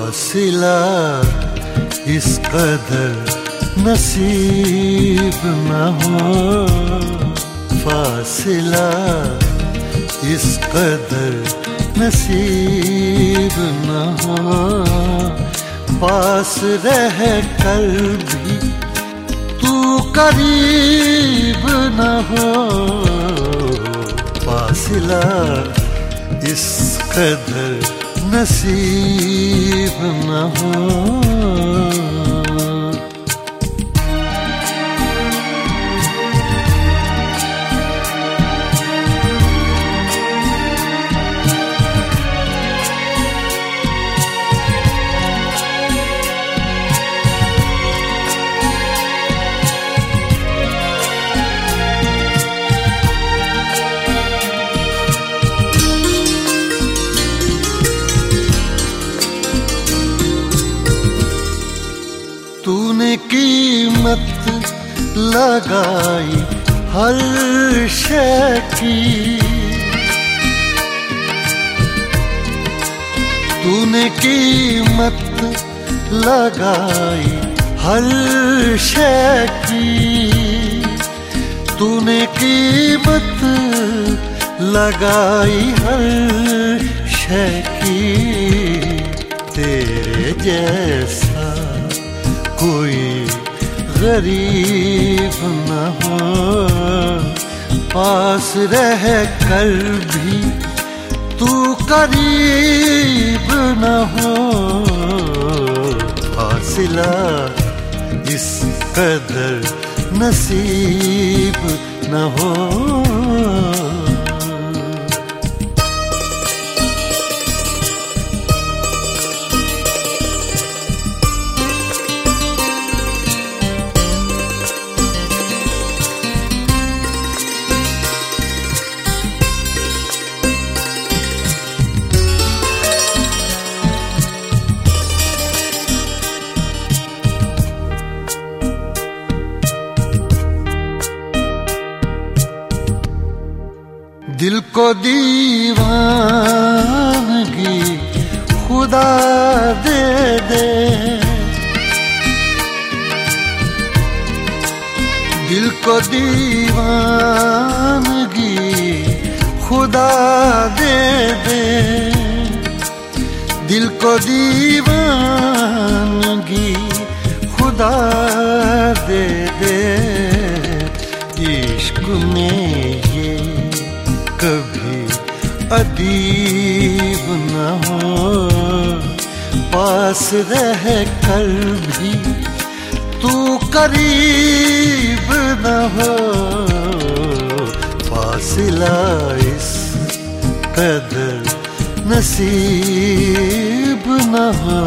फासिला इस कदर नसीब न हो, फासिला इस कदर नसीब न हो, पास रह कर भी तू करीब न हो, फासिला इस कदर नसीब न हो। तूने कीमत लगाई हर शय की, तूने कीमत लगाई हर शय की, तूने कीमत लगाई हर शय की, तेरे जैसा कोई गरीब न हो, पास रह कर भी तू करीब न हो, फासिला इस कदर नसीब न हो। दिल को दीवानगी खुदा दे दे, दिल को दीवानगी खुदा दे दे, दिल को दीवानगी खुदा दे दे, इश्क में ये कभी अदीब न हो, पास रह कर भी तू करीब न हो, फासिला इस कदर नसीब न हो।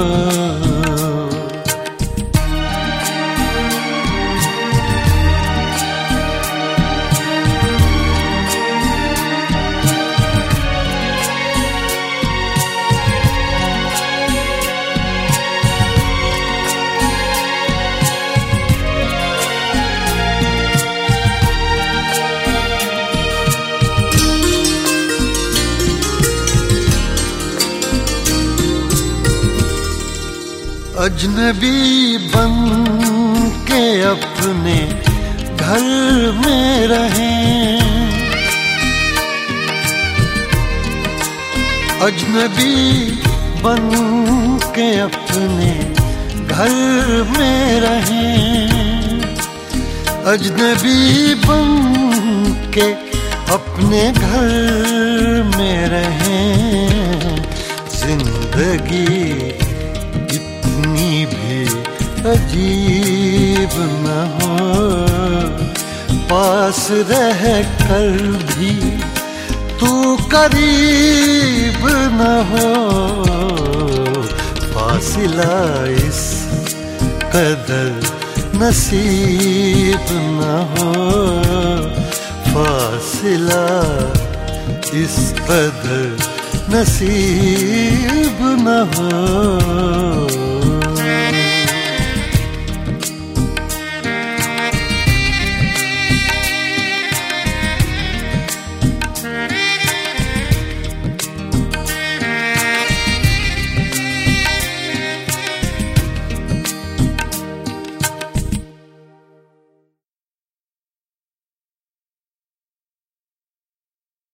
अजनबी बन के अपने घर में रहें, अजनबी बन के अपने घर में रहें, अजनबी बन के अपने घर में रहें, जिंदगी अजीब न हो, पास रह कर भी तू करीब न हो, फासिला इस कदर नसीब न हो, फासिला इस कदर नसीब न हो।